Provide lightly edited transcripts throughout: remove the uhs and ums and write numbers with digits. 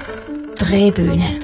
Drehbühne.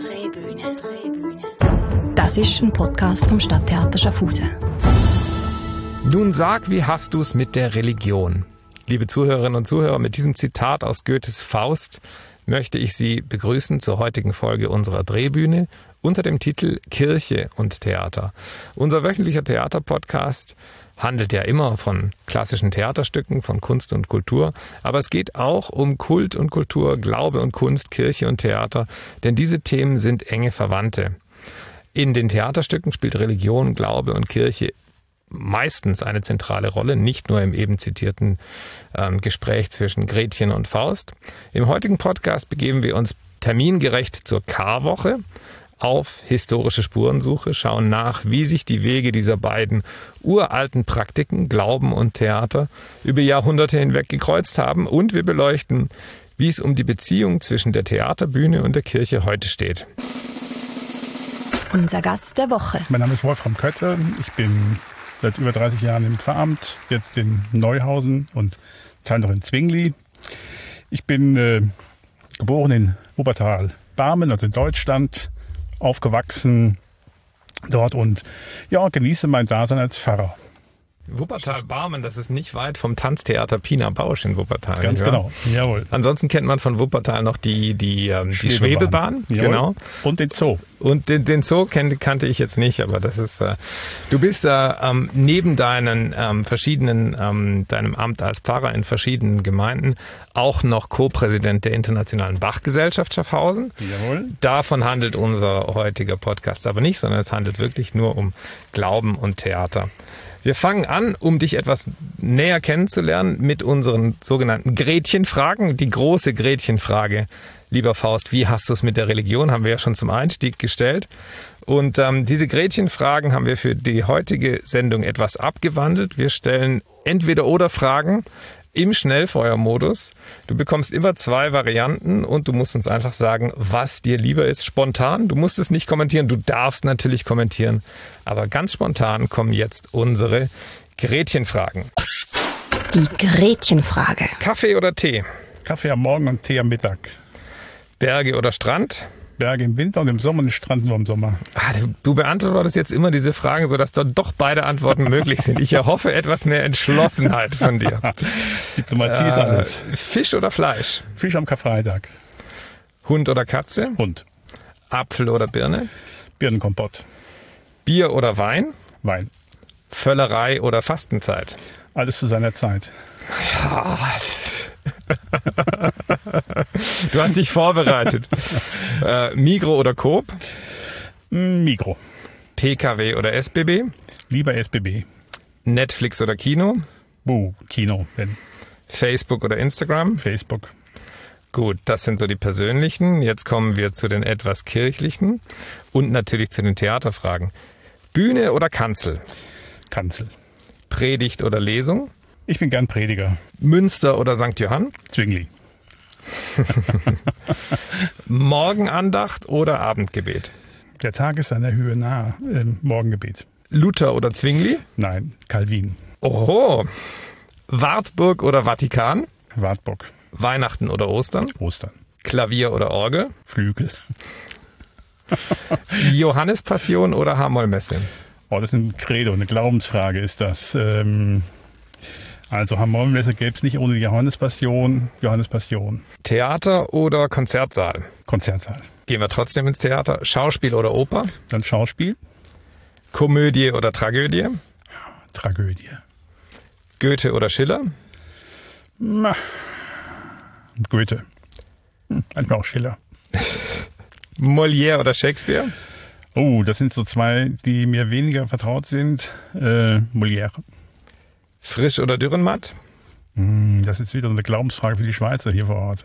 Das ist ein Podcast vom Stadttheater Schaffhausen. Nun sag, wie hast du's mit der Religion? Liebe Zuhörerinnen und Zuhörer, mit diesem Zitat aus Goethes Faust möchte ich Sie begrüßen zur heutigen Folge unserer Drehbühne unter dem Titel Kirche und Theater. Unser wöchentlicher Theaterpodcast handelt ja immer von klassischen Theaterstücken, von Kunst und Kultur, aber es geht auch um Kult und Kultur, Glaube und Kunst, Kirche und Theater, denn diese Themen sind enge Verwandte. In den Theaterstücken spielt Religion, Glaube und Kirche meistens eine zentrale Rolle, nicht nur im eben zitierten Gespräch zwischen Gretchen und Faust. Im heutigen Podcast begeben wir uns termingerecht zur Karwoche auf historische Spurensuche, schauen nach, wie sich die Wege dieser beiden uralten Praktiken, Glauben und Theater, über Jahrhunderte hinweg gekreuzt haben, und wir beleuchten, wie es um die Beziehung zwischen der Theaterbühne und der Kirche heute steht. Unser Gast der Woche. Mein Name ist Wolfram Kötter. Ich bin seit über 30 Jahren im Pfarramt, jetzt in Neuhausen und Teil noch in Zwingli. Ich bin geboren in Wuppertal-Barmen, also in Deutschland, aufgewachsen dort und ja, genieße mein Dasein als Pfarrer. Wuppertal-Barmen, das ist nicht weit vom Tanztheater Pina Bausch in Wuppertal. Ganz genau, jawohl. Ansonsten kennt man von Wuppertal noch die Schwebebahn. Genau. Und den Zoo. Und den Zoo kannte ich jetzt nicht, aber das ist, du bist neben deinem Amt als Pfarrer in verschiedenen Gemeinden auch noch Co-Präsident der Internationalen Bachgesellschaft Schaffhausen. Jawohl. Davon handelt unser heutiger Podcast aber nicht, sondern es handelt wirklich nur um Glauben und Theater. Wir fangen an, um dich etwas näher kennenzulernen, mit unseren sogenannten Gretchenfragen. Die große Gretchenfrage, lieber Faust, wie hast du es mit der Religion, haben wir ja schon zum Einstieg gestellt. Und diese Gretchenfragen haben wir für die heutige Sendung etwas abgewandelt. Wir stellen Entweder-oder-Fragen im Schnellfeuermodus. Du bekommst immer 2 Varianten und du musst uns einfach sagen, was dir lieber ist. Spontan, du musst es nicht kommentieren, du darfst natürlich kommentieren, aber ganz spontan kommen jetzt unsere Gretchenfragen. Die Gretchenfrage. Kaffee oder Tee? Kaffee am Morgen und Tee am Mittag. Berge oder Strand? Berge im Winter und im Sommer und den Strand nur im Sommer. Du beantwortest jetzt immer diese Fragen, sodass dort doch beide Antworten möglich sind. Ich erhoffe etwas mehr Entschlossenheit von dir. Diplomatie ist alles. Fisch oder Fleisch? Fisch am Karfreitag. Hund oder Katze? Hund. Apfel oder Birne? Birnenkompott. Bier oder Wein? Wein. Völlerei oder Fastenzeit? Alles zu seiner Zeit. Ja. Du hast dich vorbereitet. Migros oder Coop? Migros. PKW oder SBB? Lieber SBB. Netflix oder Kino? Kino. Wenn. Facebook oder Instagram? Facebook. Gut, das sind so die persönlichen. Jetzt kommen wir zu den etwas kirchlichen und natürlich zu den Theaterfragen. Bühne oder Kanzel? Kanzel. Predigt oder Lesung? Ich bin gern Prediger. Münster oder St. Johann? Zwingli. Morgenandacht oder Abendgebet? Der Tag ist seiner Höhe nah. Morgengebet. Luther oder Zwingli? Nein, Calvin. Oho. Wartburg oder Vatikan? Wartburg. Weihnachten oder Ostern? Ostern. Klavier oder Orgel? Flügel. Johannespassion oder H-Moll-Messe? Oh, das ist ein Credo, eine Glaubensfrage ist das. Also H-Moll-Messe gäbe es nicht ohne die Johannespassion. Theater oder Konzertsaal? Konzertsaal. Gehen wir trotzdem ins Theater. Schauspiel oder Oper? Dann Schauspiel. Komödie oder Tragödie? Tragödie. Goethe oder Schiller? Goethe. Manchmal auch Schiller. Molière oder Shakespeare? Oh, das sind so 2, die mir weniger vertraut sind. Molière. Frisch oder Dürrenmatt? Das ist wieder eine Glaubensfrage für die Schweizer hier vor Ort.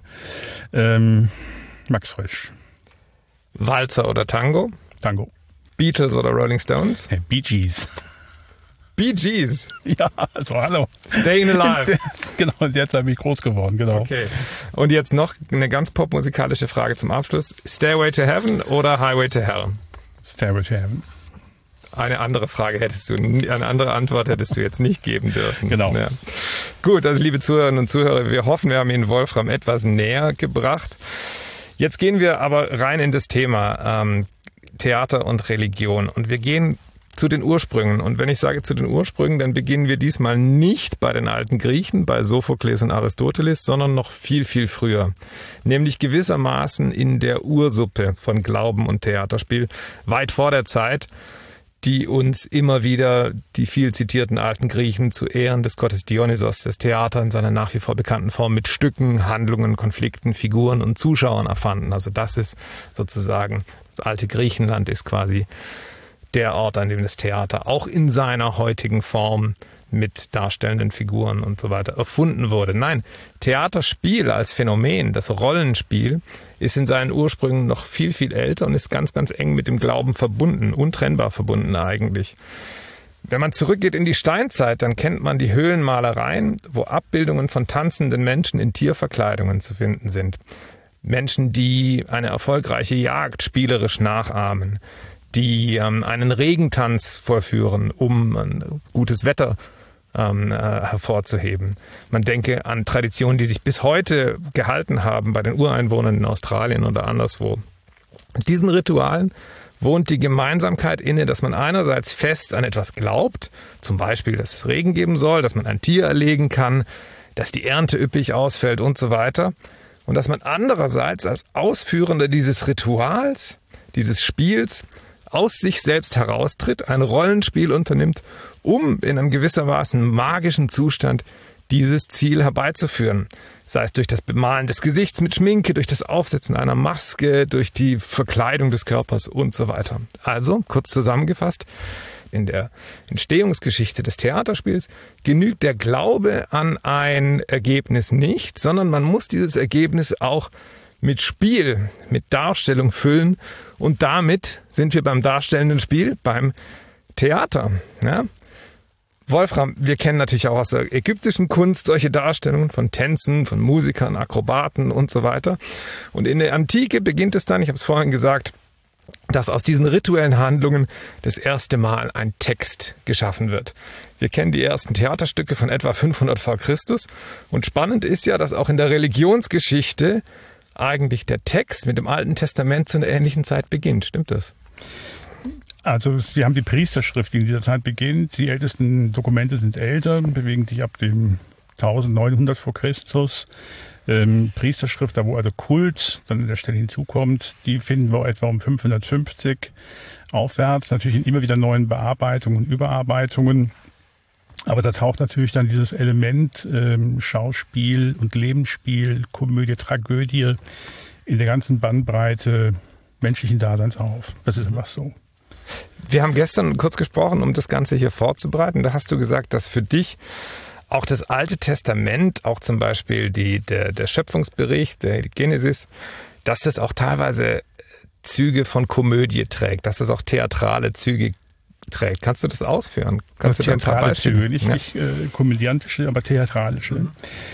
Max Frisch. Walzer oder Tango? Tango. Beatles oder Rolling Stones? Bee Gees. Bee Gees? Ja, also hallo. Staying Alive. Genau, in der Zeit bin ich groß geworden, genau. Okay. Und jetzt noch eine ganz popmusikalische Frage zum Abschluss. Stairway to Heaven oder Highway to Hell? Stairway to Heaven. Eine andere Antwort hättest du jetzt nicht geben dürfen. Genau. Ja. Gut, also liebe Zuhörerinnen und Zuhörer, wir hoffen, wir haben Ihnen Wolfram etwas näher gebracht. Jetzt gehen wir aber rein in das Thema Theater und Religion. Und wir gehen zu den Ursprüngen. Und wenn ich sage zu den Ursprüngen, dann beginnen wir diesmal nicht bei den alten Griechen, bei Sophokles und Aristoteles, sondern noch viel, viel früher. Nämlich gewissermaßen in der Ursuppe von Glauben und Theaterspiel, weit vor der Zeit, die uns immer wieder die viel zitierten alten Griechen zu Ehren des Gottes Dionysos, das Theater in seiner nach wie vor bekannten Form mit Stücken, Handlungen, Konflikten, Figuren und Zuschauern erfanden. Also das ist sozusagen, das alte Griechenland ist quasi der Ort, an dem das Theater auch in seiner heutigen Form mit darstellenden Figuren und so weiter erfunden wurde. Nein, Theaterspiel als Phänomen, das Rollenspiel, ist in seinen Ursprüngen noch viel, viel älter und ist ganz, ganz eng mit dem Glauben verbunden, untrennbar verbunden eigentlich. Wenn man zurückgeht in die Steinzeit, dann kennt man die Höhlenmalereien, wo Abbildungen von tanzenden Menschen in Tierverkleidungen zu finden sind. Menschen, die eine erfolgreiche Jagd spielerisch nachahmen, die einen Regentanz vorführen, um ein gutes Wetter hervorzuheben. Man denke an Traditionen, die sich bis heute gehalten haben bei den Ureinwohnern in Australien oder anderswo. Diesen Ritualen wohnt die Gemeinsamkeit inne, dass man einerseits fest an etwas glaubt, zum Beispiel, dass es Regen geben soll, dass man ein Tier erlegen kann, dass die Ernte üppig ausfällt und so weiter. Und dass man andererseits als Ausführender dieses Rituals, dieses Spiels, aus sich selbst heraustritt, ein Rollenspiel unternimmt, um in einem gewissermaßen magischen Zustand dieses Ziel herbeizuführen. Sei es durch das Bemalen des Gesichts mit Schminke, durch das Aufsetzen einer Maske, durch die Verkleidung des Körpers und so weiter. Also, kurz zusammengefasst, in der Entstehungsgeschichte des Theaterspiels genügt der Glaube an ein Ergebnis nicht, sondern man muss dieses Ergebnis auch mit Spiel, mit Darstellung füllen und damit sind wir beim darstellenden Spiel, beim Theater. Ja? Wolfram, wir kennen natürlich auch aus der ägyptischen Kunst solche Darstellungen von Tänzen, von Musikern, Akrobaten und so weiter. Und in der Antike beginnt es dann, ich habe es vorhin gesagt, dass aus diesen rituellen Handlungen das erste Mal ein Text geschaffen wird. Wir kennen die ersten Theaterstücke von etwa 500 vor Christus und spannend ist ja, dass auch in der Religionsgeschichte eigentlich der Text mit dem Alten Testament zu einer ähnlichen Zeit beginnt. Stimmt das? Also wir haben die Priesterschrift, die in dieser Zeit beginnt. Die ältesten Dokumente sind älter, bewegen sich ab dem 1900 vor Christus. Priesterschrift, da wo also Kult dann an der Stelle hinzukommt, die finden wir etwa um 550 aufwärts. Natürlich in immer wieder neuen Bearbeitungen und Überarbeitungen. Aber da taucht natürlich dann dieses Element Schauspiel und Lebensspiel, Komödie, Tragödie in der ganzen Bandbreite menschlichen Daseins auf. Das ist einfach so. Wir haben gestern kurz gesprochen, um das Ganze hier vorzubereiten. Da hast du gesagt, dass für dich auch das Alte Testament, auch zum Beispiel der Schöpfungsbericht, der Genesis, dass das auch teilweise Züge von Komödie trägt, dass das auch theatrale Züge trägt. Kannst du das ausführen? Kannst du da ein paar Beispiele? Nicht komödiantische, aber theatralische.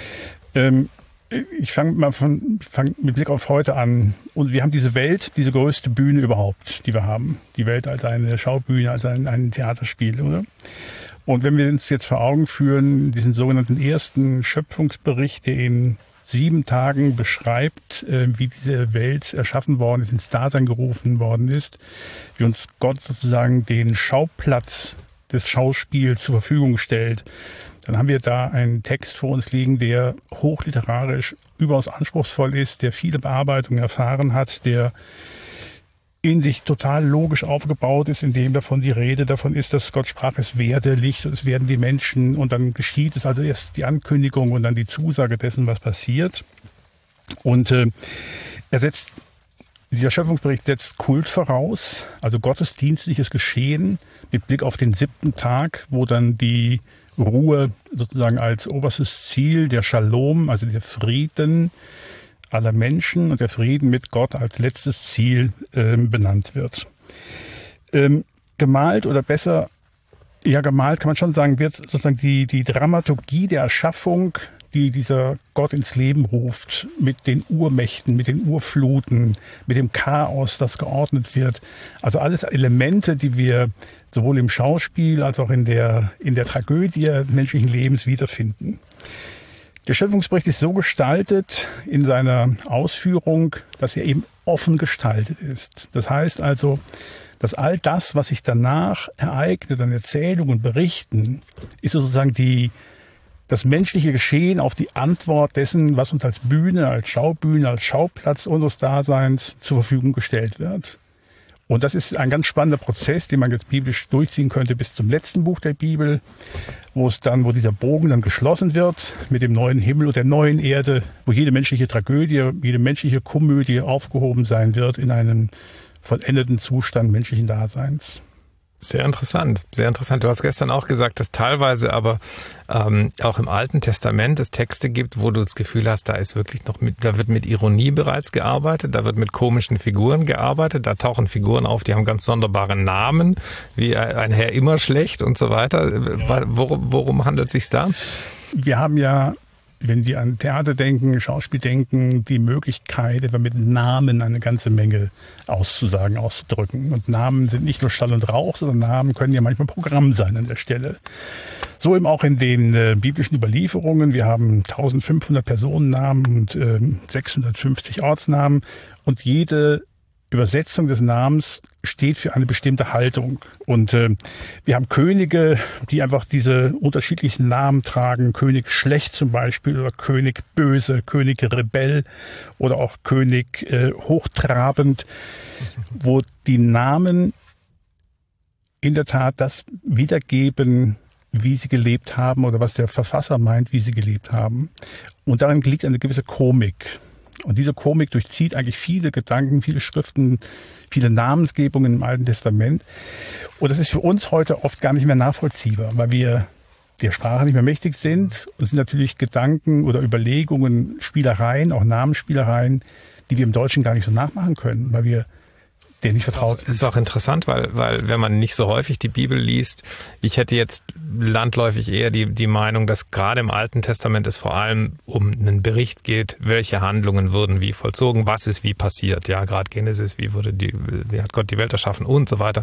Ich fange mit Blick auf heute an. Und wir haben diese Welt, diese größte Bühne überhaupt, die wir haben. Die Welt als eine Schaubühne, als ein Theaterspiel, oder? Und wenn wir uns jetzt vor Augen führen, diesen sogenannten ersten Schöpfungsbericht, der in 7 Tagen beschreibt, wie diese Welt erschaffen worden ist, ins Dasein gerufen worden ist, wie uns Gott sozusagen den Schauplatz des Schauspiels zur Verfügung stellt, dann haben wir da einen Text vor uns liegen, der hochliterarisch überaus anspruchsvoll ist, der viele Bearbeitungen erfahren hat, der in sich total logisch aufgebaut ist, in dem davon die Rede davon ist, dass Gott sprach, es werde Licht und es werden die Menschen und dann geschieht es, also erst die Ankündigung und dann die Zusage dessen, was passiert. Und dieser Schöpfungsbericht setzt Kult voraus, also gottesdienstliches Geschehen mit Blick auf den 7. Tag, wo dann die Ruhe sozusagen als oberstes Ziel, der Shalom, also der Frieden aller Menschen und der Frieden mit Gott als letztes Ziel benannt wird. Gemalt oder besser, ja gemalt kann man schon sagen, wird sozusagen die Dramaturgie der Erschaffung, die dieser Gott ins Leben ruft, mit den Urmächten, mit den Urfluten, mit dem Chaos, das geordnet wird. Also alles Elemente, die wir sowohl im Schauspiel als auch in der Tragödie menschlichen Lebens wiederfinden. Der Schöpfungsbericht ist so gestaltet in seiner Ausführung, dass er eben offen gestaltet ist. Das heißt also, dass all das, was sich danach ereignet an Erzählungen und Berichten, ist sozusagen das menschliche Geschehen auf die Antwort dessen, was uns als Bühne, als Schaubühne, als Schauplatz unseres Daseins zur Verfügung gestellt wird. Und das ist ein ganz spannender Prozess, den man jetzt biblisch durchziehen könnte bis zum letzten Buch der Bibel, wo dieser Bogen dann geschlossen wird mit dem neuen Himmel und der neuen Erde, wo jede menschliche Tragödie, jede menschliche Komödie aufgehoben sein wird in einen vollendeten Zustand menschlichen Daseins. Sehr interessant, sehr interessant. Du hast gestern auch gesagt, dass teilweise aber auch im Alten Testament es Texte gibt, wo du das Gefühl hast, da wird mit Ironie bereits gearbeitet, da wird mit komischen Figuren gearbeitet, da tauchen Figuren auf, die haben ganz sonderbare Namen, wie ein Herr Immerschlecht und so weiter. Worum handelt es sich da? Wir haben ja, wenn wir an Theater denken, Schauspiel denken, die Möglichkeit, etwa mit Namen eine ganze Menge auszusagen, auszudrücken. Und Namen sind nicht nur Schall und Rauch, sondern Namen können ja manchmal Programm sein an der Stelle. So eben auch in den biblischen Überlieferungen. Wir haben 1500 Personennamen und 650 Ortsnamen. Und jede Übersetzung des Namens steht für eine bestimmte Haltung. Und wir haben Könige, die einfach diese unterschiedlichen Namen tragen. König Schlecht zum Beispiel oder König Böse, König Rebell oder auch König Hochtrabend, wo die Namen in der Tat das wiedergeben, wie sie gelebt haben oder was der Verfasser meint, wie sie gelebt haben. Und darin liegt eine gewisse Komik. Und diese Komik durchzieht eigentlich viele Gedanken, viele Schriften, viele Namensgebungen im Alten Testament. Und das ist für uns heute oft gar nicht mehr nachvollziehbar, weil wir der Sprache nicht mehr mächtig sind. Und es sind natürlich Gedanken oder Überlegungen, Spielereien, auch Namensspielereien, die wir im Deutschen gar nicht so nachmachen können, weil wir der nicht vertraut. Das ist auch interessant, weil wenn man nicht so häufig die Bibel liest, ich hätte jetzt landläufig eher die Meinung, dass gerade im Alten Testament es vor allem um einen Bericht geht, welche Handlungen wurden wie vollzogen, was ist wie passiert. Ja, gerade Genesis, wie hat Gott die Welt erschaffen und so weiter.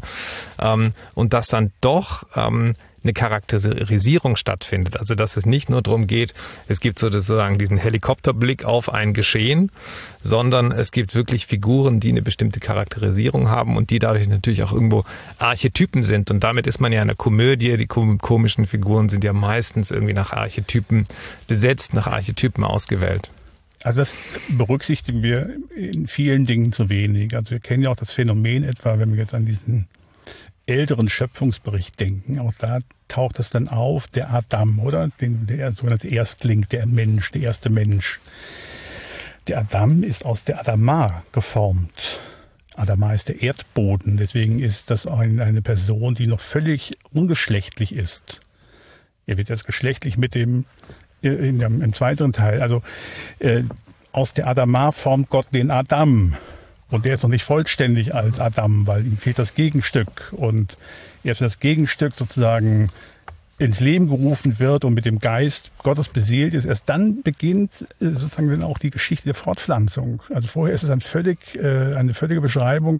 Und dass dann doch eine Charakterisierung stattfindet. Also dass es nicht nur darum geht, es gibt sozusagen diesen Helikopterblick auf ein Geschehen, sondern es gibt wirklich Figuren, die eine bestimmte Charakterisierung haben und die dadurch natürlich auch irgendwo Archetypen sind. Und damit ist man ja in einer Komödie, die komischen Figuren sind ja meistens irgendwie nach Archetypen besetzt, nach Archetypen ausgewählt. Also das berücksichtigen wir in vielen Dingen zu wenig. Also wir kennen ja auch das Phänomen etwa, wenn wir jetzt an diesen älteren Schöpfungsbericht denken. Auch da taucht es dann auf, der Adam, oder? Der sogenannte Erstling, der Mensch, der erste Mensch. Der Adam ist aus der Adama geformt. Adama ist der Erdboden. Deswegen ist das eine Person, die noch völlig ungeschlechtlich ist. Er wird jetzt geschlechtlich mit im zweiten Teil. Also aus der Adama formt Gott den Adam. Und der ist noch nicht vollständig als Adam, weil ihm fehlt das Gegenstück. Und erst wenn das Gegenstück sozusagen ins Leben gerufen wird und mit dem Geist Gottes beseelt ist, erst dann beginnt sozusagen dann auch die Geschichte der Fortpflanzung. Also vorher ist es eine völlige Beschreibung,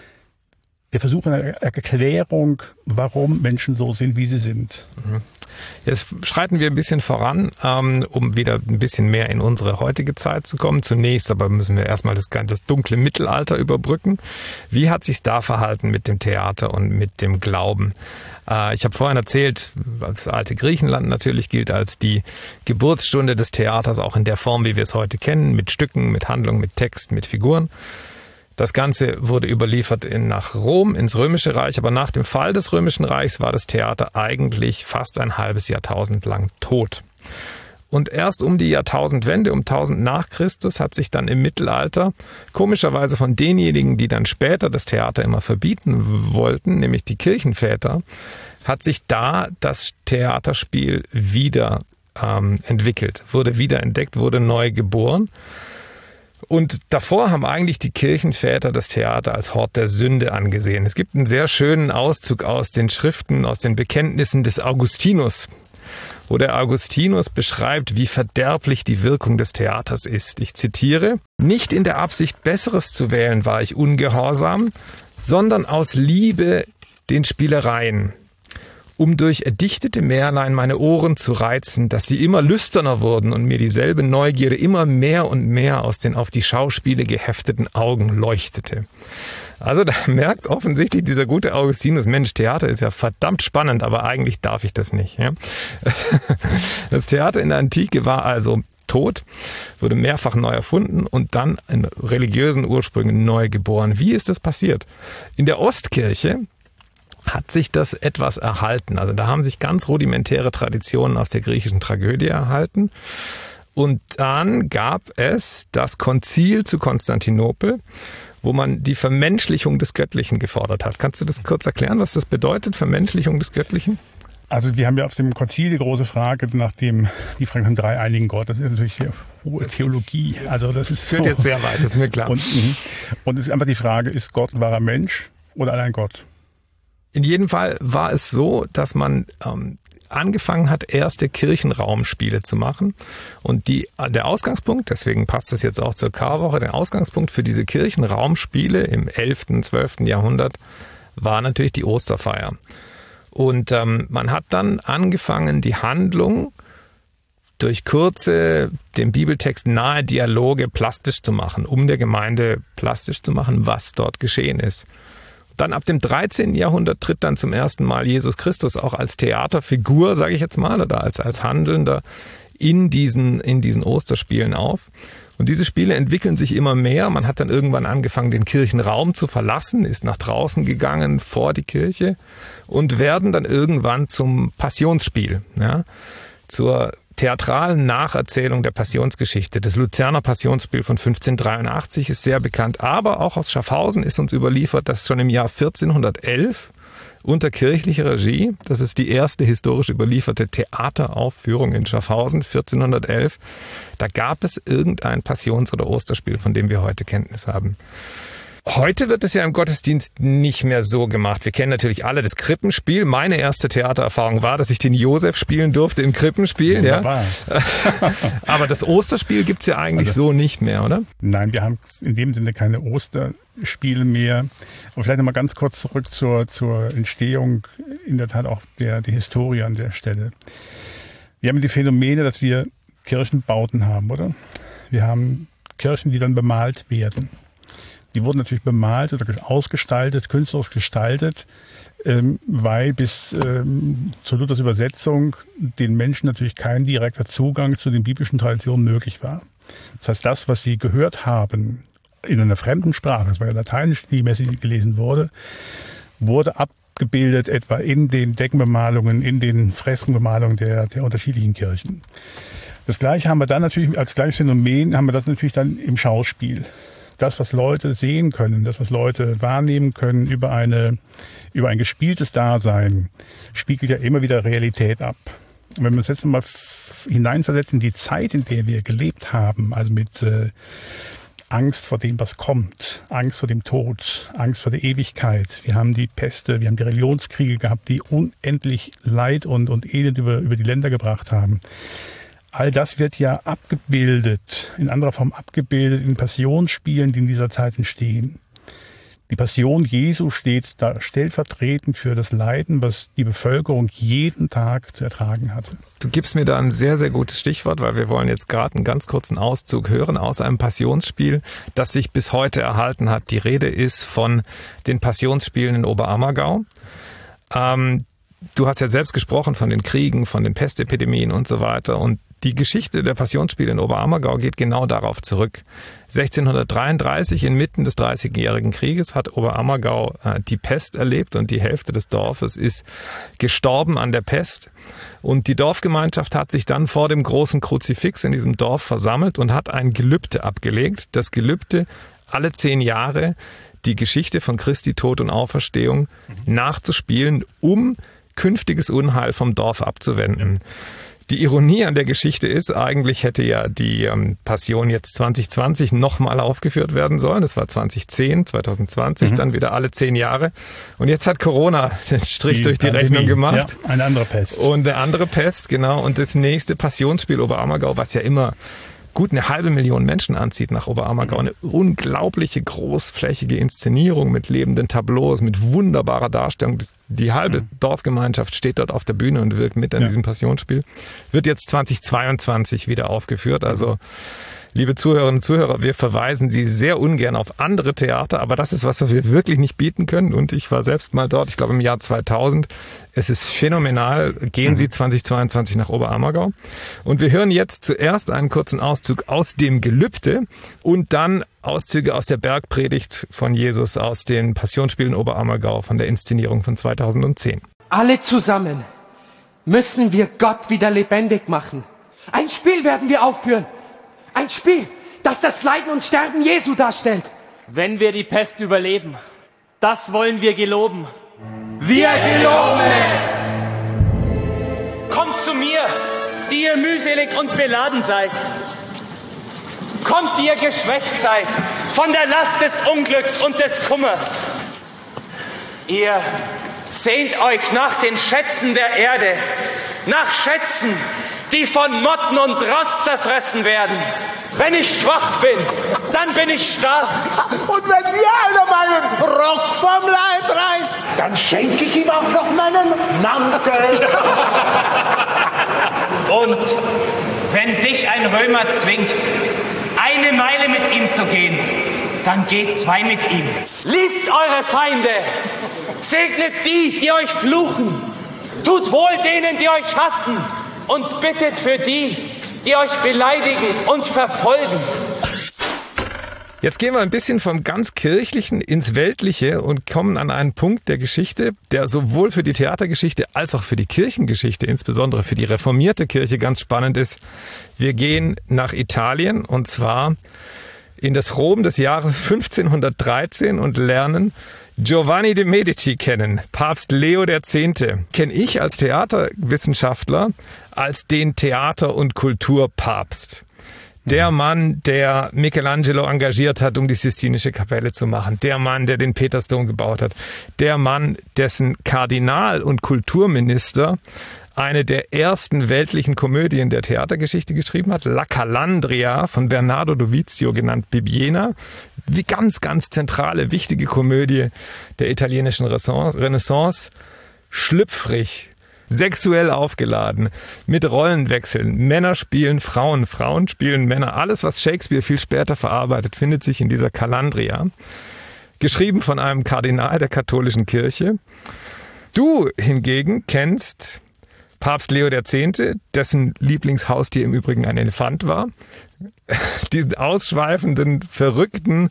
der Versuch einer Erklärung, warum Menschen so sind, wie sie sind. Jetzt schreiten wir ein bisschen voran, um wieder ein bisschen mehr in unsere heutige Zeit zu kommen. Zunächst aber müssen wir erstmal das dunkle Mittelalter überbrücken. Wie hat sich da verhalten mit dem Theater und mit dem Glauben? Ich habe vorhin erzählt, das alte Griechenland natürlich gilt als die Geburtsstunde des Theaters, auch in der Form, wie wir es heute kennen, mit Stücken, mit Handlung, mit Text, mit Figuren. Das Ganze wurde überliefert nach Rom, ins Römische Reich, aber nach dem Fall des Römischen Reichs war das Theater eigentlich fast ein halbes Jahrtausend lang tot. Und erst um die Jahrtausendwende, um 1000 nach Christus, hat sich dann im Mittelalter, komischerweise von denjenigen, die dann später das Theater immer verbieten wollten, nämlich die Kirchenväter, hat sich da das Theaterspiel wieder entwickelt, wurde wiederentdeckt, wurde neu geboren. Und davor haben eigentlich die Kirchenväter das Theater als Hort der Sünde angesehen. Es gibt einen sehr schönen Auszug aus den Schriften, aus den Bekenntnissen des Augustinus, wo der Augustinus beschreibt, wie verderblich die Wirkung des Theaters ist. Ich zitiere: Nicht in der Absicht, Besseres zu wählen, war ich ungehorsam, sondern aus Liebe den Spielereien. um durch erdichtete Märlein meine Ohren zu reizen, dass sie immer lüsterner wurden und mir dieselbe Neugierde immer mehr und mehr aus den auf die Schauspiele gehefteten Augen leuchtete. Also da merkt offensichtlich dieser gute Augustinus, Mensch, Theater ist ja verdammt spannend, aber eigentlich darf ich das nicht. Ja? Das Theater in der Antike war also tot, wurde mehrfach neu erfunden und dann in religiösen Ursprüngen neu geboren. Wie ist das passiert? In der Ostkirche hat sich das etwas erhalten. Also da haben sich ganz rudimentäre Traditionen aus der griechischen Tragödie erhalten. Und dann gab es das Konzil zu Konstantinopel, wo man die Vermenschlichung des Göttlichen gefordert hat. Kannst du das kurz erklären, was das bedeutet, Vermenschlichung des Göttlichen? Also wir haben ja auf dem Konzil die große Frage, nachdem die Frage vom dreieinigen Gott, das ist natürlich hohe Theologie. Also das ist führt jetzt sehr weit, das ist mir klar. Und es ist einfach die Frage, ist Gott ein wahrer Mensch oder allein Gott? In jedem Fall war es so, dass man angefangen hat, erste Kirchenraumspiele zu machen. Und der Ausgangspunkt, deswegen passt das jetzt auch zur Karwoche, der Ausgangspunkt für diese Kirchenraumspiele im 11., 12. Jahrhundert war natürlich die Osterfeier. Und man hat dann angefangen, die Handlung durch kurze, dem Bibeltext nahe Dialoge plastisch zu machen, um der Gemeinde plastisch zu machen, was dort geschehen ist. Dann ab dem 13. Jahrhundert tritt dann zum ersten Mal Jesus Christus auch als Theaterfigur, sage ich jetzt mal, oder als Handelnder in diesen Osterspielen auf. Und diese Spiele entwickeln sich immer mehr. Man hat dann irgendwann angefangen, den Kirchenraum zu verlassen, ist nach draußen gegangen vor die Kirche und werden dann irgendwann zum Passionsspiel, ja, zur theatralen Nacherzählung der Passionsgeschichte. Das Luzerner Passionsspiel von 1583 ist sehr bekannt, aber auch aus Schaffhausen ist uns überliefert, dass schon im Jahr 1411 unter kirchlicher Regie, das ist die erste historisch überlieferte Theateraufführung in Schaffhausen, 1411, da gab es irgendein Passions- oder Osterspiel, von dem wir heute Kenntnis haben. Heute wird es ja im Gottesdienst nicht mehr so gemacht. Wir kennen natürlich alle das Krippenspiel. Meine erste Theatererfahrung war, dass ich den Josef spielen durfte im Krippenspiel. Ja. Aber das Osterspiel gibt's ja eigentlich so nicht mehr, oder? Nein, wir haben in dem Sinne keine Osterspiele mehr. Aber vielleicht nochmal ganz kurz zurück zur Entstehung, in der Tat auch der Historie an der Stelle. Wir haben die Phänomene, dass wir Kirchenbauten haben, oder? Wir haben Kirchen, die dann bemalt werden. Die wurden natürlich bemalt oder ausgestaltet, künstlerisch gestaltet, weil bis zur Luthers Übersetzung den Menschen natürlich kein direkter Zugang zu den biblischen Traditionen möglich war. Das heißt, das, was sie gehört haben in einer fremden Sprache, das war ja Lateinisch, die Messe gelesen wurde, wurde abgebildet etwa in den Deckenbemalungen, in den Freskenbemalungen der unterschiedlichen Kirchen. Das Gleiche haben wir dann natürlich, als gleiches Phänomen haben wir das natürlich dann im Schauspiel. Das, was Leute sehen können, das, was Leute wahrnehmen können über ein gespieltes Dasein, spiegelt ja immer wieder Realität ab. Und wenn wir uns jetzt nochmal hineinversetzen in die Zeit, in der wir gelebt haben, also mit Angst vor dem, was kommt, Angst vor dem Tod, Angst vor der Ewigkeit. Wir haben die Peste, wir haben die Religionskriege gehabt, die unendlich Leid und Elend über die Länder gebracht haben. All das wird ja abgebildet, in anderer Form abgebildet in Passionsspielen, die in dieser Zeit entstehen. Die Passion Jesu steht da stellvertretend für das Leiden, was die Bevölkerung jeden Tag zu ertragen hatte. Du gibst mir da ein sehr, sehr gutes Stichwort, weil wir wollen jetzt gerade einen ganz kurzen Auszug hören aus einem Passionsspiel, das sich bis heute erhalten hat. Die Rede ist von den Passionsspielen in Oberammergau. Du hast ja selbst gesprochen von den Kriegen, von den Pestepidemien und so weiter. Und die Geschichte der Passionsspiele in Oberammergau geht genau darauf zurück. 1633, inmitten des 30-jährigen Krieges, hat Oberammergau die Pest erlebt und die Hälfte des Dorfes ist gestorben an der Pest. Und die Dorfgemeinschaft hat sich dann vor dem großen Kruzifix in diesem Dorf versammelt und hat ein Gelübde abgelegt. Das Gelübde, alle 10 Jahre die Geschichte von Christi Tod und Auferstehung nachzuspielen, um künftiges Unheil vom Dorf abzuwenden. Die Ironie an der Geschichte ist, eigentlich hätte ja die Passion jetzt 2020 nochmal aufgeführt werden sollen. Das war 2010, 2020, dann wieder alle 10 Jahre. Und jetzt hat Corona den Strich durch die Rechnung gemacht. Ja, eine andere Pest. Und eine andere Pest, genau. Und das nächste Passionsspiel Oberammergau, was ja immer gut eine 500.000 Menschen anzieht nach Oberammergau. Eine unglaubliche großflächige Inszenierung mit lebenden Tableaus, mit wunderbarer Darstellung. Die halbe Dorfgemeinschaft steht dort auf der Bühne und wirkt mit an diesem Passionsspiel. Wird jetzt 2022 wieder aufgeführt. Also liebe Zuhörerinnen und Zuhörer, wir verweisen Sie sehr ungern auf andere Theater, aber das ist was wir wirklich nicht bieten können. Und ich war selbst mal dort, ich glaube im Jahr 2000. Es ist phänomenal. Gehen Sie 2022 nach Oberammergau. Und wir hören jetzt zuerst einen kurzen Auszug aus dem Gelübde und dann Auszüge aus der Bergpredigt von Jesus aus den Passionsspielen Oberammergau von der Inszenierung von 2010. Alle zusammen müssen wir Gott wieder lebendig machen. Ein Spiel werden wir aufführen. Ein Spiel, das das Leiden und Sterben Jesu darstellt. Wenn wir die Pest überleben, das wollen wir geloben. Wir geloben es! Kommt zu mir, die ihr mühselig und beladen seid. Kommt, die ihr geschwächt seid von der Last des Unglücks und des Kummers. Ihr sehnt euch nach den Schätzen der Erde, nach Schätzen, die von Motten und Rost zerfressen werden. Wenn ich schwach bin, dann bin ich stark. Und wenn mir einer meinen Rock vom Leib reißt, dann schenke ich ihm auch noch meinen Mantel. Und wenn dich ein Römer zwingt, 1 Meile mit ihm zu gehen, dann geht 2 mit ihm. Liebt eure Feinde, segnet die, die euch fluchen, tut wohl denen, die euch hassen, und bittet für die, die euch beleidigen und verfolgen. Jetzt gehen wir ein bisschen vom ganz Kirchlichen ins Weltliche und kommen an einen Punkt der Geschichte, der sowohl für die Theatergeschichte als auch für die Kirchengeschichte, insbesondere für die reformierte Kirche, ganz spannend ist. Wir gehen nach Italien und zwar in das Rom des Jahres 1513 und lernen Giovanni de' Medici kennen, Papst Leo X. Kenne ich als Theaterwissenschaftler als den Theater- und Kulturpapst. Der Mann, der Michelangelo engagiert hat, um die Sistinische Kapelle zu machen. Der Mann, der den Petersdom gebaut hat. Der Mann, dessen Kardinal und Kulturminister eine der ersten weltlichen Komödien der Theatergeschichte geschrieben hat, La Calandria von Bernardo Dovizio, genannt Bibbiena. Wie ganz, ganz zentrale, wichtige Komödie der italienischen Renaissance. Schlüpfrig, sexuell aufgeladen, mit Rollenwechseln. Männer spielen Frauen, Frauen spielen Männer. Alles, was Shakespeare viel später verarbeitet, findet sich in dieser Calandria. Geschrieben von einem Kardinal der katholischen Kirche. Du hingegen kennst Papst Leo X., dessen Lieblingshaustier im Übrigen ein Elefant war. Diesen ausschweifenden, verrückten,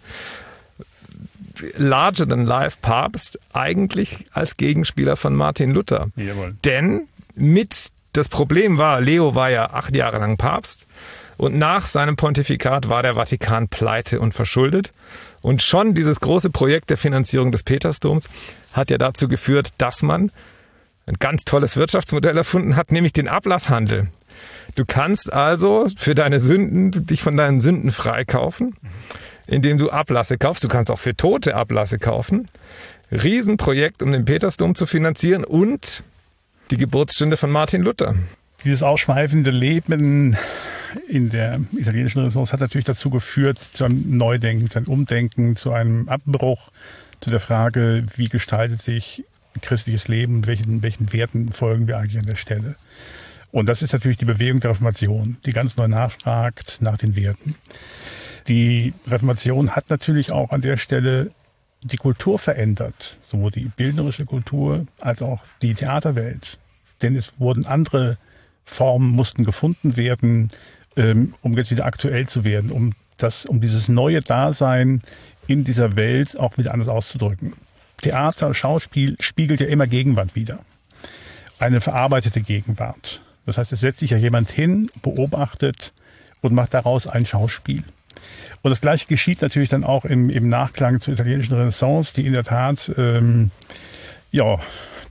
larger-than-life-Papst eigentlich als Gegenspieler von Martin Luther. Jawohl. Denn das Problem war, Leo war ja 8 Jahre lang Papst und nach seinem Pontifikat war der Vatikan pleite und verschuldet. Und schon dieses große Projekt der Finanzierung des Petersdoms hat ja dazu geführt, dass man ein ganz tolles Wirtschaftsmodell erfunden hat, nämlich den Ablasshandel. Du kannst also für deine Sünden, dich von deinen Sünden freikaufen, indem du Ablasse kaufst. Du kannst auch für Tote Ablasse kaufen. Riesenprojekt, um den Petersdom zu finanzieren und die Geburtsstunde von Martin Luther. Dieses ausschweifende Leben in der italienischen Renaissance hat natürlich dazu geführt, zu einem Neudenken, zu einem Umdenken, zu einem Abbruch, zu der Frage, wie gestaltet sich christliches Leben und welchen Werten folgen wir eigentlich an der Stelle. Und das ist natürlich die Bewegung der Reformation, die ganz neu nachfragt nach den Werten. Die Reformation hat natürlich auch an der Stelle die Kultur verändert, sowohl die bildnerische Kultur als auch die Theaterwelt. Denn es wurden andere Formen, mussten gefunden werden, um jetzt wieder aktuell zu werden, um dieses neue Dasein in dieser Welt auch wieder anders auszudrücken. Theater, Schauspiel spiegelt ja immer Gegenwart wider. Eine verarbeitete Gegenwart. Das heißt, es setzt sich ja jemand hin, beobachtet und macht daraus ein Schauspiel. Und das Gleiche geschieht natürlich dann auch im Nachklang zur italienischen Renaissance, die in der Tat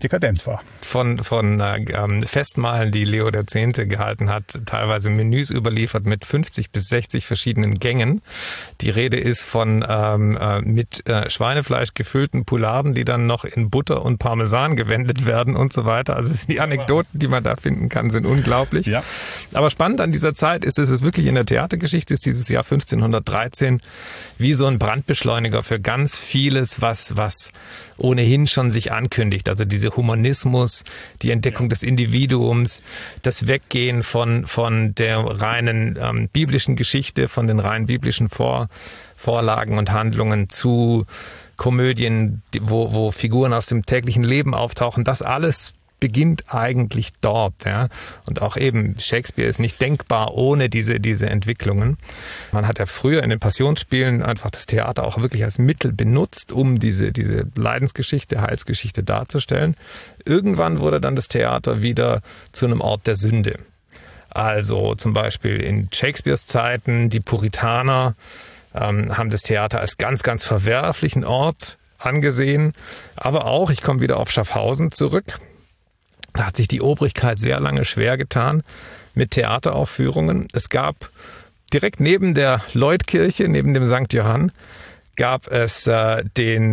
dekadent war. Von Festmahlen, die Leo X. gehalten hat, teilweise Menüs überliefert mit 50 bis 60 verschiedenen Gängen. Die Rede ist von mit Schweinefleisch gefüllten Poularden, die dann noch in Butter und Parmesan gewendet werden und so weiter. Also die Anekdoten, die man da finden kann, sind unglaublich. Ja. Aber spannend an dieser Zeit ist, es ist wirklich in der Theatergeschichte, ist dieses Jahr 1513 wie so ein Brandbeschleuniger für ganz vieles, was ohnehin schon sich ankündigt. Also dieser Humanismus, die Entdeckung des Individuums, das Weggehen von der reinen biblischen Geschichte, von den rein biblischen Vorlagen und Handlungen zu Komödien, wo Figuren aus dem täglichen Leben auftauchen. Das alles beginnt eigentlich dort, ja. Und auch eben Shakespeare ist nicht denkbar ohne diese Entwicklungen. Man hat ja früher in den Passionsspielen einfach das Theater auch wirklich als Mittel benutzt, um diese Leidensgeschichte, Heilsgeschichte darzustellen. Irgendwann wurde dann das Theater wieder zu einem Ort der Sünde. Also zum Beispiel in Shakespeares Zeiten, die Puritaner haben das Theater als ganz, ganz verwerflichen Ort angesehen. Aber auch, ich komme wieder auf Schaffhausen zurück, da hat sich die Obrigkeit sehr lange schwer getan mit Theateraufführungen. Es gab direkt neben der Lloydkirche, neben dem St. Johann, gab es das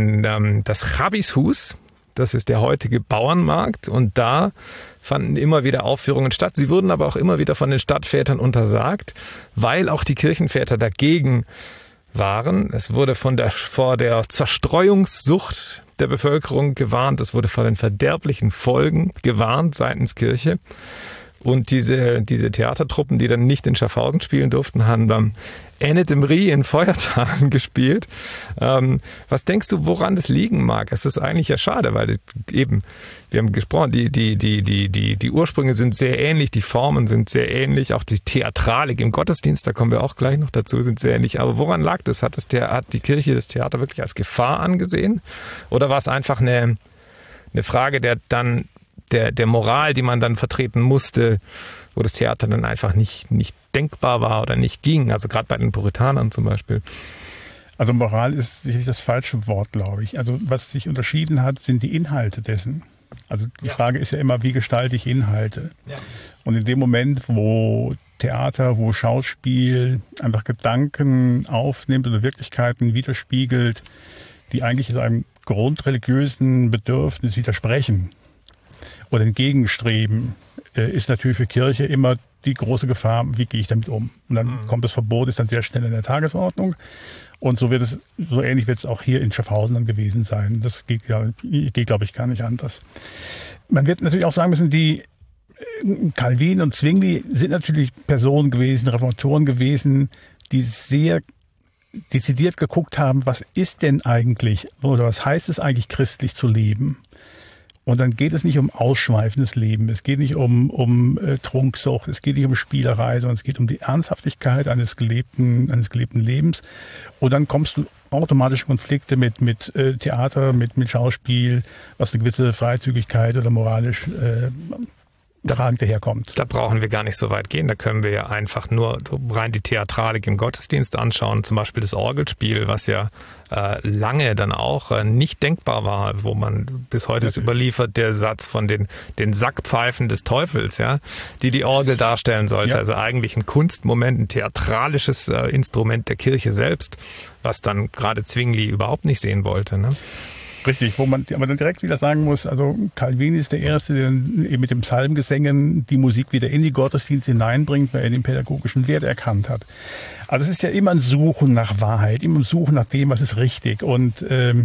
Chabbishus. Das ist der heutige Bauernmarkt. Und da fanden immer wieder Aufführungen statt. Sie wurden aber auch immer wieder von den Stadtvätern untersagt, weil auch die Kirchenväter dagegen waren. Es wurde vor der Zerstreuungssucht der Bevölkerung gewarnt. Es wurde vor den verderblichen Folgen gewarnt seitens Kirche. Und diese Theatertruppen, die dann nicht in Schaffhausen spielen durften, haben dann Enne de Brie in Feuertal gespielt. Was denkst du, woran das liegen mag? Es ist eigentlich ja schade, weil eben, wir haben gesprochen, die Ursprünge sind sehr ähnlich, die Formen sind sehr ähnlich, auch die Theatralik im Gottesdienst, da kommen wir auch gleich noch dazu, sind sehr ähnlich. Aber woran lag das? Hat die Kirche das Theater wirklich als Gefahr angesehen? Oder war es einfach eine Frage der Moral, die man dann vertreten musste, wo das Theater dann einfach nicht denkbar war oder nicht ging, also gerade bei den Puritanern zum Beispiel? Also Moral ist sicherlich das falsche Wort, glaube ich. Also was sich unterschieden hat, sind die Inhalte dessen. Also die Frage ist ja immer, wie gestalte ich Inhalte? Ja. Und in dem Moment, wo Theater, wo Schauspiel einfach Gedanken aufnimmt oder Wirklichkeiten widerspiegelt, die eigentlich einem grundreligiösen Bedürfnis widersprechen oder entgegenstreben, ist natürlich für Kirche immer die große Gefahr, wie gehe ich damit um? Und dann kommt das Verbot, ist dann sehr schnell in der Tagesordnung. Und so ähnlich wird es auch hier in Schaffhausen dann gewesen sein. Das geht glaube ich, gar nicht anders. Man wird natürlich auch sagen müssen, die Calvin und Zwingli sind natürlich Personen gewesen, Reformatoren gewesen, die sehr dezidiert geguckt haben, was ist denn eigentlich, oder was heißt es eigentlich, christlich zu leben? Und dann geht es nicht um ausschweifendes Leben, es geht nicht um Trunksucht, es geht nicht um Spielerei, sondern es geht um die Ernsthaftigkeit eines gelebten Lebens. Und dann kommst du automatisch in Konflikte mit Theater, mit Schauspiel, was eine gewisse Freizügigkeit oder moralisch daherkommt. Da brauchen wir gar nicht so weit gehen. Da können wir ja einfach nur rein die Theatralik im Gottesdienst anschauen. Zum Beispiel das Orgelspiel, was ja lange dann auch nicht denkbar war, wo man bis heute ist überliefert, der Satz von den Sackpfeifen des Teufels, ja, die Orgel darstellen sollte. Ja. Also eigentlich ein Kunstmoment, ein theatralisches Instrument der Kirche selbst, was dann gerade Zwingli überhaupt nicht sehen wollte, ne? Richtig, wo man aber dann direkt wieder sagen muss, also Calvin ist der Erste, der eben mit dem Psalmgesängen die Musik wieder in die Gottesdienste hineinbringt, weil er den pädagogischen Wert erkannt hat. Also es ist ja immer ein Suchen nach Wahrheit, immer ein Suchen nach dem, was ist richtig. Und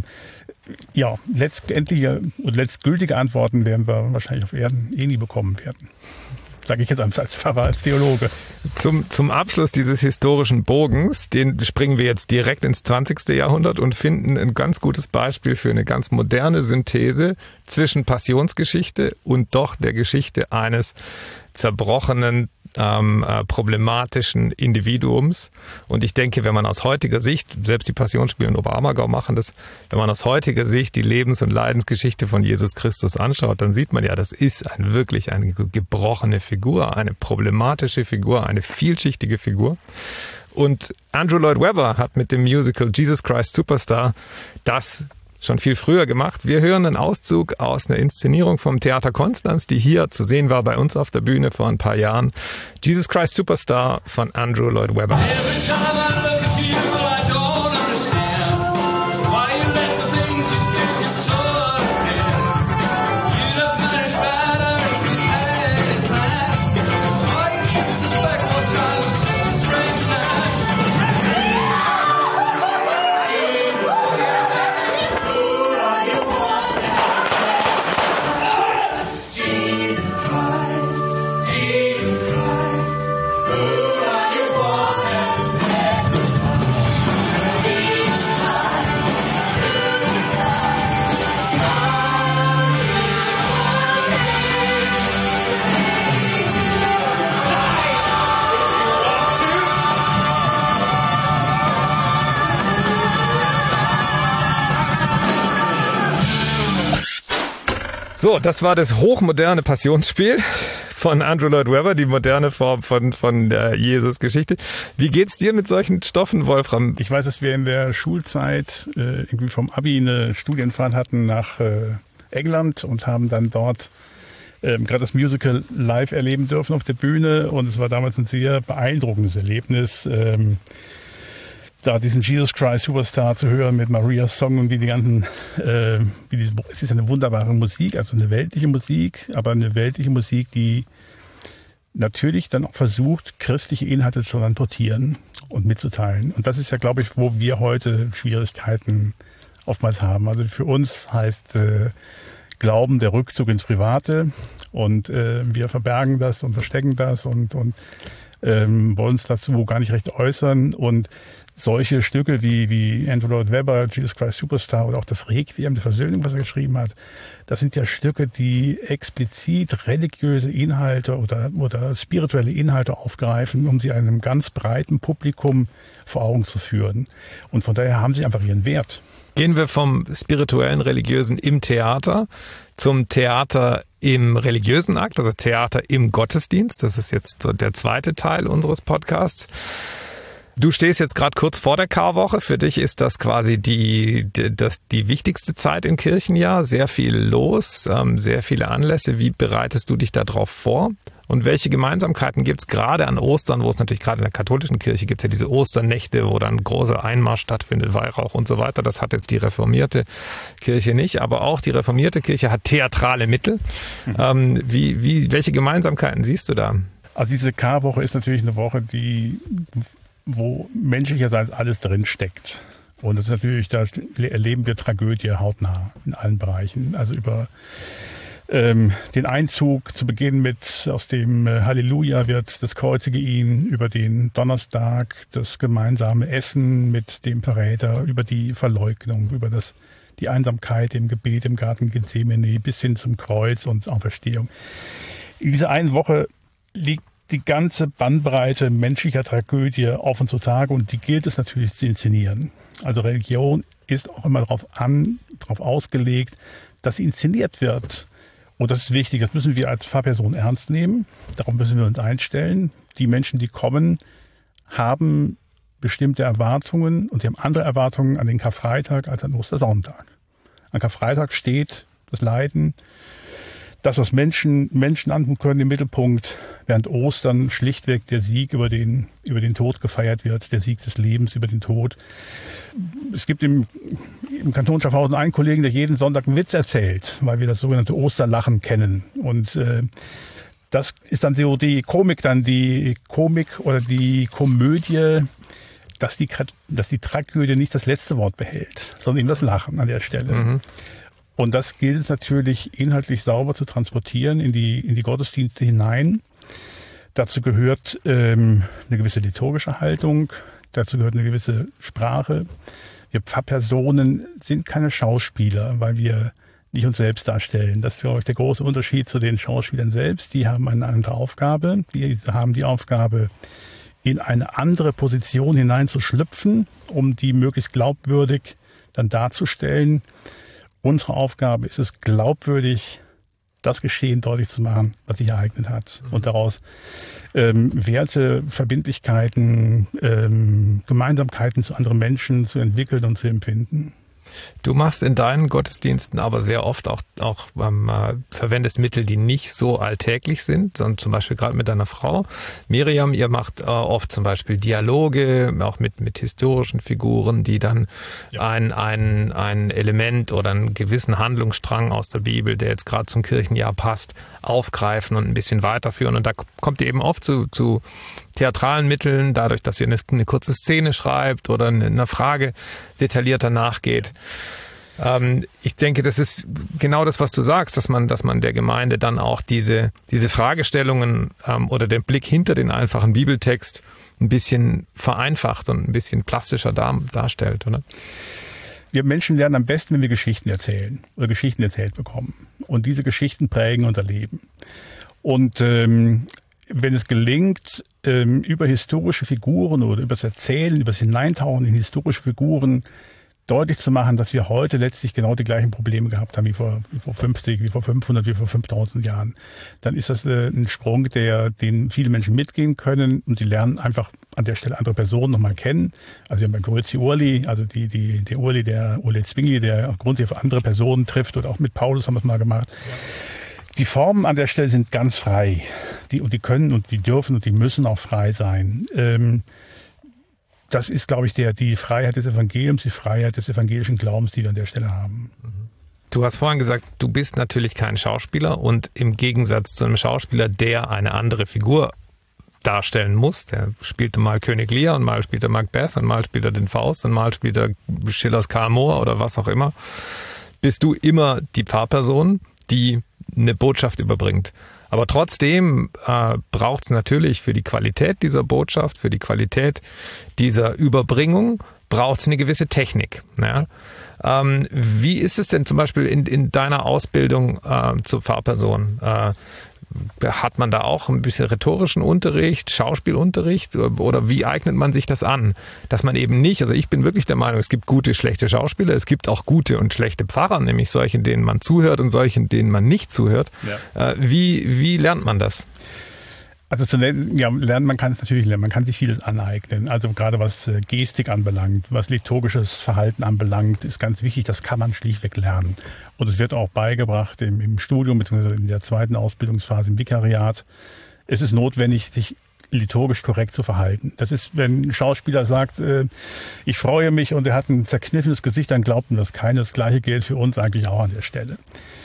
letztgültige Antworten werden wir wahrscheinlich auf Erden nie bekommen werden. Sage ich jetzt als Pfarrer, als Theologe. Zum Abschluss dieses historischen Bogens, den springen wir jetzt direkt ins 20. Jahrhundert und finden ein ganz gutes Beispiel für eine ganz moderne Synthese zwischen Passionsgeschichte und doch der Geschichte eines zerbrochenen, problematischen Individuums. Und ich denke, wenn man aus heutiger Sicht, selbst die Passionsspiele in Oberammergau machen das, wenn man aus heutiger Sicht die Lebens- und Leidensgeschichte von Jesus Christus anschaut, dann sieht man ja, das ist wirklich eine gebrochene Figur, eine problematische Figur, eine vielschichtige Figur. Und Andrew Lloyd Webber hat mit dem Musical Jesus Christ Superstar das schon viel früher gemacht. Wir hören einen Auszug aus einer Inszenierung vom Theater Konstanz, die hier zu sehen war bei uns auf der Bühne vor ein paar Jahren. Jesus Christ Superstar von Andrew Lloyd Webber. So, das war das hochmoderne Passionsspiel von Andrew Lloyd Webber, die moderne Form von der Jesus-Geschichte. Wie geht's dir mit solchen Stoffen, Wolfram? Ich weiß, dass wir in der Schulzeit irgendwie vom Abi eine Studienfahrt hatten nach England und haben dann dort gerade das Musical live erleben dürfen auf der Bühne. Und es war damals ein sehr beeindruckendes Erlebnis, da diesen Jesus Christ Superstar zu hören mit Marias Song und wie die ganzen, es ist eine wunderbare Musik, also eine weltliche Musik, aber eine weltliche Musik, die natürlich dann auch versucht, christliche Inhalte zu transportieren und mitzuteilen. Und das ist ja, glaube ich, wo wir heute Schwierigkeiten oftmals haben. Also für uns heißt Glauben der Rückzug ins Private und wir verbergen das und verstecken das und wollen uns dazu gar nicht recht äußern. Und solche Stücke wie Andrew Lloyd Webber, Jesus Christ Superstar oder auch das Requiem der Versöhnung, was er geschrieben hat, das sind ja Stücke, die explizit religiöse Inhalte oder spirituelle Inhalte aufgreifen, um sie einem ganz breiten Publikum vor Augen zu führen. Und von daher haben sie einfach ihren Wert. Gehen wir vom spirituellen, religiösen im Theater zum Theater im religiösen Akt, also Theater im Gottesdienst. Das ist jetzt so der zweite Teil unseres Podcasts. Du stehst jetzt gerade kurz vor der Karwoche. Für dich ist das quasi die wichtigste Zeit im Kirchenjahr. Sehr viel los, sehr viele Anlässe. Wie bereitest du dich darauf vor? Und welche Gemeinsamkeiten gibt es gerade an Ostern, wo es natürlich gerade in der katholischen Kirche gibt es ja diese Osternächte, wo dann großer Einmarsch stattfindet, Weihrauch und so weiter. Das hat jetzt die reformierte Kirche nicht, aber auch die reformierte Kirche hat theatrale Mittel. Welche Gemeinsamkeiten siehst du da? Also diese Karwoche ist natürlich eine Woche, wo menschlicherseits alles drin steckt. Und das ist natürlich, da erleben wir Tragödie hautnah in allen Bereichen. Also über den Einzug zu Beginn mit aus dem Halleluja wird das Kreuzige ihn, über den Donnerstag das gemeinsame Essen mit dem Verräter, über die Verleugnung, über die Einsamkeit im Gebet im Garten Gethsemane bis hin zum Kreuz und Auferstehung. In dieser einen Woche liegt die ganze Bandbreite menschlicher Tragödie offen zutage und die gilt es natürlich zu inszenieren. Also Religion ist auch immer darauf ausgelegt, dass sie inszeniert wird. Und das ist wichtig, das müssen wir als Pfarrperson ernst nehmen. Darauf müssen wir uns einstellen. Die Menschen, die kommen, haben bestimmte Erwartungen und sie haben andere Erwartungen an den Karfreitag als an Ostersonntag. An Karfreitag steht das Leiden, das, was Menschen antun können, im Mittelpunkt, während Ostern schlichtweg der Sieg über den Tod gefeiert wird, der Sieg des Lebens über den Tod. Es gibt im Kanton Schaffhausen einen Kollegen, der jeden Sonntag einen Witz erzählt, weil wir das sogenannte Osterlachen kennen. Und das ist dann so die Komik oder die Komödie, dass die Tragödie nicht das letzte Wort behält, sondern eben das Lachen an der Stelle. Mhm. Und das gilt es natürlich inhaltlich sauber zu transportieren in die Gottesdienste hinein. Dazu gehört eine gewisse liturgische Haltung, dazu gehört eine gewisse Sprache. Wir Pfarrpersonen sind keine Schauspieler, weil wir nicht uns selbst darstellen. Das ist, glaube ich, der große Unterschied zu den Schauspielern selbst. Die haben eine andere Aufgabe. Die haben die Aufgabe, in eine andere Position hineinzuschlüpfen, um die möglichst glaubwürdig dann darzustellen. Unsere Aufgabe ist es, glaubwürdig das Geschehen deutlich zu machen, was sich ereignet hat. Und daraus Werte, Verbindlichkeiten, Gemeinsamkeiten zu anderen Menschen zu entwickeln und zu empfinden. Du machst in deinen Gottesdiensten aber sehr oft auch verwendest Mittel, die nicht so alltäglich sind, sondern zum Beispiel gerade mit deiner Frau Miriam, ihr macht oft zum Beispiel Dialoge, auch mit historischen Figuren, die dann ein Element oder einen gewissen Handlungsstrang aus der Bibel, der jetzt gerade zum Kirchenjahr passt, aufgreifen und ein bisschen weiterführen. Und da kommt ihr eben oft zu theatralen Mitteln, dadurch, dass ihr eine kurze Szene schreibt oder einer Frage detaillierter nachgeht. Ich denke, das ist genau das, was du sagst, dass man der Gemeinde dann auch diese Fragestellungen oder den Blick hinter den einfachen Bibeltext ein bisschen vereinfacht und ein bisschen plastischer darstellt, oder? Wir Menschen lernen am besten, wenn wir Geschichten erzählen oder Geschichten erzählt bekommen. Und diese Geschichten prägen unser Leben. Und wenn es gelingt, über historische Figuren oder über das Erzählen, über das Hineintauchen in historische Figuren deutlich zu machen, dass wir heute letztlich genau die gleichen Probleme gehabt haben wie vor 50, wie vor 500, wie vor 5000 Jahren, dann ist das ein Sprung, den viele Menschen mitgehen können und sie lernen einfach an der Stelle andere Personen nochmal kennen. Also wir haben bei Grözi Urli, also der Uli Zwingli, der grundsätzlich auf andere Personen trifft, oder auch mit Paulus haben wir es mal gemacht. Ja. Die Formen an der Stelle sind ganz frei. Die können und die dürfen und die müssen auch frei sein. Das ist, glaube ich, die Freiheit des Evangeliums, die Freiheit des evangelischen Glaubens, die wir an der Stelle haben. Du hast vorhin gesagt, du bist natürlich kein Schauspieler und im Gegensatz zu einem Schauspieler, der eine andere Figur darstellen muss, der spielte mal König Lear und mal spielt er Macbeth und mal spielt er den Faust und mal spielt er Schillers Karl Moor oder was auch immer, bist du immer die Pfarrperson, die eine Botschaft überbringt. Aber trotzdem braucht es natürlich für die Qualität dieser Botschaft, für die Qualität dieser Überbringung, braucht es eine gewisse Technik. Ja? Wie ist es denn zum Beispiel in deiner Ausbildung zur Pfarrperson? Hat man da auch ein bisschen rhetorischen Unterricht, Schauspielunterricht oder wie eignet man sich das an? Dass man eben nicht, also ich bin wirklich der Meinung, es gibt gute, schlechte Schauspieler, es gibt auch gute und schlechte Pfarrer, nämlich solche, denen man zuhört und solche, denen man nicht zuhört. Ja. Wie lernt man das? Also lernen, man kann es natürlich lernen, man kann sich vieles aneignen. Also gerade was Gestik anbelangt, was liturgisches Verhalten anbelangt, ist ganz wichtig, das kann man schlichtweg lernen. Und es wird auch beigebracht im Studium bzw. in der zweiten Ausbildungsphase im Vikariat. Es ist notwendig, sich liturgisch korrekt zu verhalten. Das ist, wenn ein Schauspieler sagt, ich freue mich und er hat ein zerkniffenes Gesicht, dann glaubt man das keiner. Das Gleiche gilt für uns eigentlich auch an der Stelle.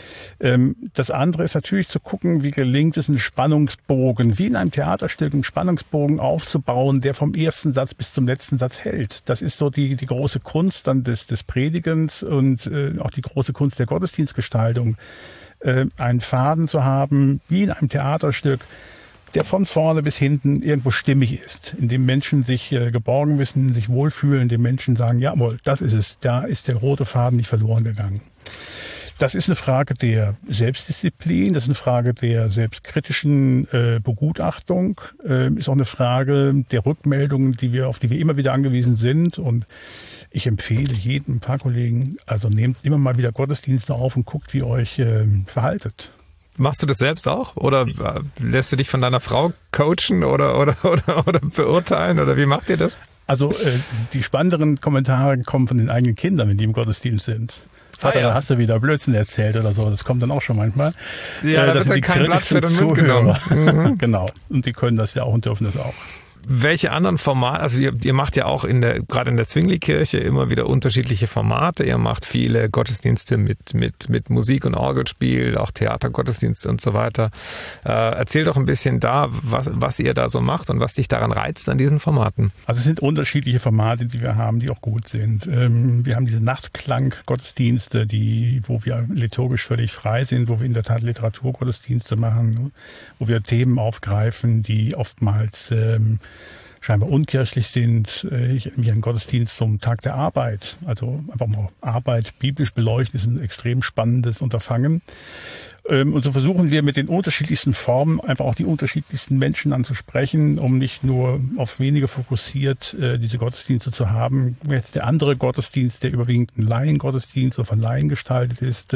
Das andere ist natürlich zu gucken, wie gelingt es, einen Spannungsbogen, wie in einem Theaterstück, einen Spannungsbogen aufzubauen, der vom ersten Satz bis zum letzten Satz hält. Das ist so die große Kunst dann des Predigens und auch die große Kunst der Gottesdienstgestaltung. Einen Faden zu haben, wie in einem Theaterstück, der von vorne bis hinten irgendwo stimmig ist, in dem Menschen sich geborgen wissen, sich wohlfühlen, in dem Menschen sagen, jawohl, das ist es, da ist der rote Faden nicht verloren gegangen. Das ist eine Frage der Selbstdisziplin, das ist eine Frage der selbstkritischen Begutachtung, ist auch eine Frage der Rückmeldungen, auf die wir immer wieder angewiesen sind. Und ich empfehle jedem Pfarrkollegen, also nehmt immer mal wieder Gottesdienste auf und guckt, wie ihr euch verhaltet. Machst du das selbst auch? Oder lässt du dich von deiner Frau coachen oder beurteilen? Oder wie macht ihr das? Also die spannenderen Kommentare kommen von den eigenen Kindern, wenn die im Gottesdienst sind. Vater, da hast du wieder Blödsinn erzählt oder so. Das kommt dann auch schon manchmal. Ja, da wird dann kein Blatt für den Mund genommen. Mhm. Genau. Und die können das ja auch und dürfen das auch. Welche anderen Formate, also ihr macht ja auch gerade in der Zwingli-Kirche immer wieder unterschiedliche Formate. Ihr macht viele Gottesdienste mit Musik und Orgelspiel, auch Theatergottesdienste und so weiter. Erzähl doch ein bisschen was ihr da so macht und was dich daran reizt an diesen Formaten. Also es sind unterschiedliche Formate, die wir haben, die auch gut sind. Wir haben diese Nachtklang-Gottesdienste, wo wir liturgisch völlig frei sind, wo wir in der Tat Literaturgottesdienste machen, wo wir Themen aufgreifen, die oftmals scheinbar unkirchlich sind. Ich erinnere mich an einen Gottesdienst zum Tag der Arbeit. Also einfach mal Arbeit biblisch beleuchten, ist ein extrem spannendes Unterfangen. Und so versuchen wir mit den unterschiedlichsten Formen einfach auch die unterschiedlichsten Menschen anzusprechen, um nicht nur auf wenige fokussiert diese Gottesdienste zu haben. Jetzt der andere Gottesdienst, der überwiegend ein Laiengottesdienst oder von Laien gestaltet ist,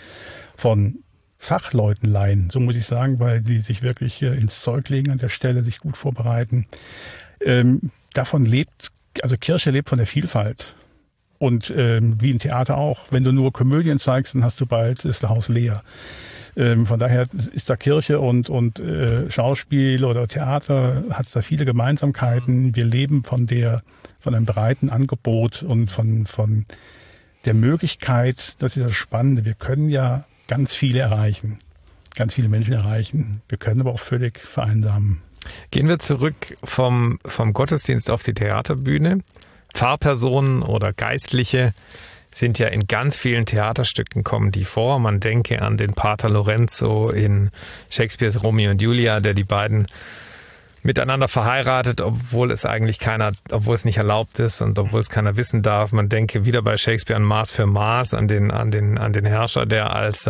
von Fachleuten leihen, so muss ich sagen, weil die sich wirklich ins Zeug legen an der Stelle, sich gut vorbereiten. Davon Kirche lebt von der Vielfalt. Und wie im Theater auch, wenn du nur Komödien zeigst, dann hast du bald das Haus leer. Von daher ist da Kirche und Schauspiel oder Theater, hat es da viele Gemeinsamkeiten. Wir leben von einem breiten Angebot und von der Möglichkeit, das ist das Spannende, wir können ja ganz viele erreichen, ganz viele Menschen erreichen. Wir können aber auch völlig vereinsamen. Gehen wir zurück vom Gottesdienst auf die Theaterbühne. Pfarrpersonen oder Geistliche sind ja in ganz vielen Theaterstücken, kommen die vor. Man denke an den Pater Lorenzo in Shakespeares Romeo und Julia, der die beiden miteinander verheiratet, obwohl es nicht erlaubt ist und obwohl es keiner wissen darf. Man denke wieder bei Shakespeare an Maß für Maß, an den Herrscher, der als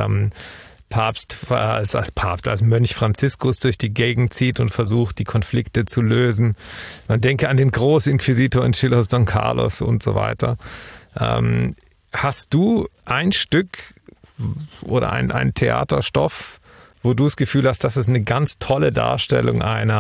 Mönch Franziskus durch die Gegend zieht und versucht, die Konflikte zu lösen. Man denke an den Großinquisitor in Schillers Don Carlos und so weiter. Hast du ein Stück oder ein Theaterstoff, wo du das Gefühl hast, das ist eine ganz tolle Darstellung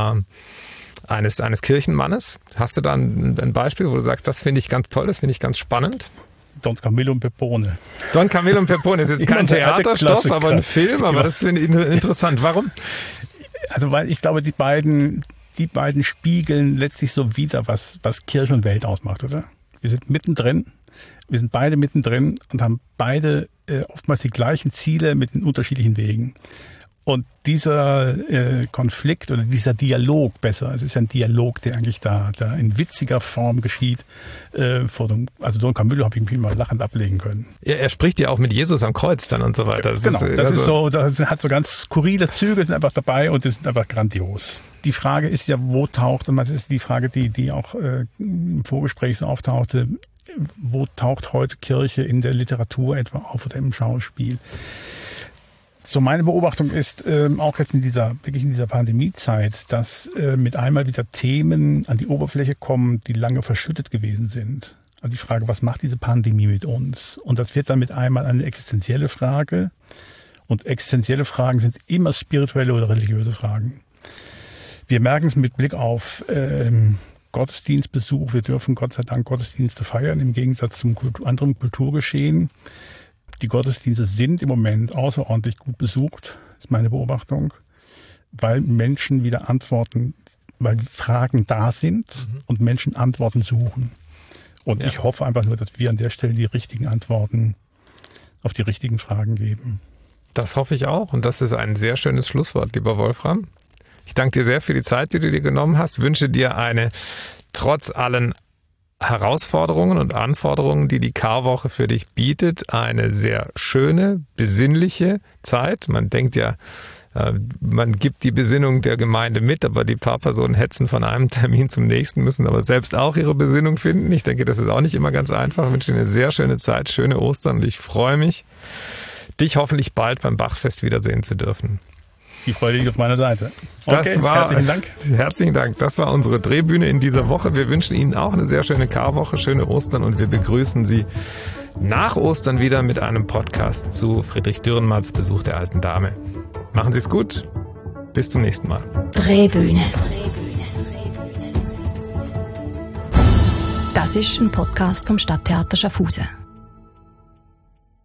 eines Kirchenmannes? Hast du da ein Beispiel, wo du sagst, das finde ich ganz toll, das finde ich ganz spannend? Don Camillo und Pepone. Don Camillo und Pepone ist jetzt kein Theaterstoff, aber ein Film, aber das finde ich interessant. Warum? Also weil ich glaube, die beiden spiegeln letztlich so wider, was Kirche und Welt ausmacht, oder? Wir sind mittendrin. Wir sind beide mittendrin und haben beide oftmals die gleichen Ziele mit den unterschiedlichen Wegen. Und dieser Konflikt oder dieser Dialog besser, es ist ein Dialog, der eigentlich da in witziger Form geschieht. Also Don Camillo habe ich mal lachend ablegen können. Ja, er spricht ja auch mit Jesus am Kreuz dann und so weiter. Das hat so ganz skurrile Züge, sind einfach dabei und das ist einfach grandios. Die Frage ist ja, wo taucht, und das ist die Frage, die auch im Vorgespräch so auftauchte, wo taucht heute Kirche in der Literatur etwa auf oder im Schauspiel? So meine Beobachtung ist auch jetzt in dieser Pandemiezeit, dass mit einmal wieder Themen an die Oberfläche kommen, die lange verschüttet gewesen sind. Also die Frage, was macht diese Pandemie mit uns? Und das wird dann mit einmal eine existenzielle Frage. Und existenzielle Fragen sind immer spirituelle oder religiöse Fragen. Wir merken es mit Blick auf Gottesdienstbesuch. Wir dürfen Gott sei Dank Gottesdienste feiern, im Gegensatz zum anderen Kulturgeschehen. Die Gottesdienste sind im Moment außerordentlich gut besucht, ist meine Beobachtung, weil Menschen wieder antworten, weil Fragen da sind und Menschen Antworten suchen. Und ich hoffe einfach nur, dass wir an der Stelle die richtigen Antworten auf die richtigen Fragen geben. Das hoffe ich auch und das ist ein sehr schönes Schlusswort, lieber Wolfram. Ich danke dir sehr für die Zeit, die du dir genommen hast, wünsche dir eine trotz allen Herausforderungen und Anforderungen, die Karwoche für dich bietet, eine sehr schöne, besinnliche Zeit. Man denkt ja, man gibt die Besinnung der Gemeinde mit, aber die Pfarrpersonen hetzen von einem Termin zum nächsten, müssen aber selbst auch ihre Besinnung finden. Ich denke, das ist auch nicht immer ganz einfach. Ich wünsche dir eine sehr schöne Zeit, schöne Ostern und ich freue mich, dich hoffentlich bald beim Bachfest wiedersehen zu dürfen. Die Freude liegt auf meiner Seite. Okay, herzlichen Dank. Herzlichen Dank. Das war unsere Drehbühne in dieser Woche. Wir wünschen Ihnen auch eine sehr schöne Karwoche, schöne Ostern und wir begrüßen Sie nach Ostern wieder mit einem Podcast zu Friedrich Dürrenmatts Besuch der alten Dame. Machen Sie es gut. Bis zum nächsten Mal. Drehbühne. Das ist ein Podcast vom Stadttheater Schaffhausen.